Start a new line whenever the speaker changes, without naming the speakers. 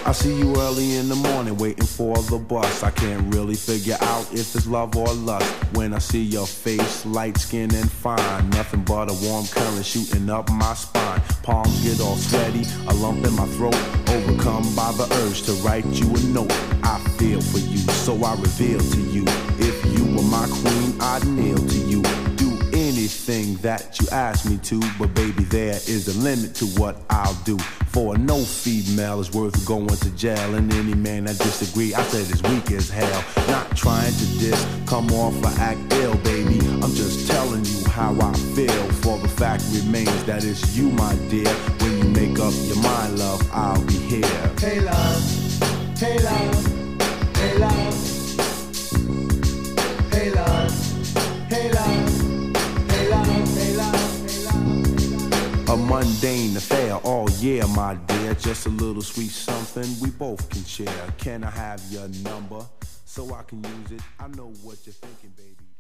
I see you early in the morning waiting for the bus. I can't really figure out if it's love or lust. When I see your face, light skin and fine, nothing but a warm current shooting up my spine. Palms get all sweaty, a lump in my throat, overcome by the urge to write you a note. I feel for you, so I reveal to you. If you were my queen, I'd kneel to you. Do anything that you ask me to, but baby, there is a limit to what I'll do. For no female is worth going to jail, and any man that disagree, I said is weak as hell. Not trying to diss, come off or act ill, baby. I'm just telling you how I feel. For the fact remains that it's you, my dear. When you make up your mind, love, I'll be here.
Hey love, hey love, hey love, hey love, hey love, hey love, hey love.
A mundane affair, oh yeah, my dear. Just a little sweet something we both can share. Can I have your number so I can use it? I know what you're thinking, baby.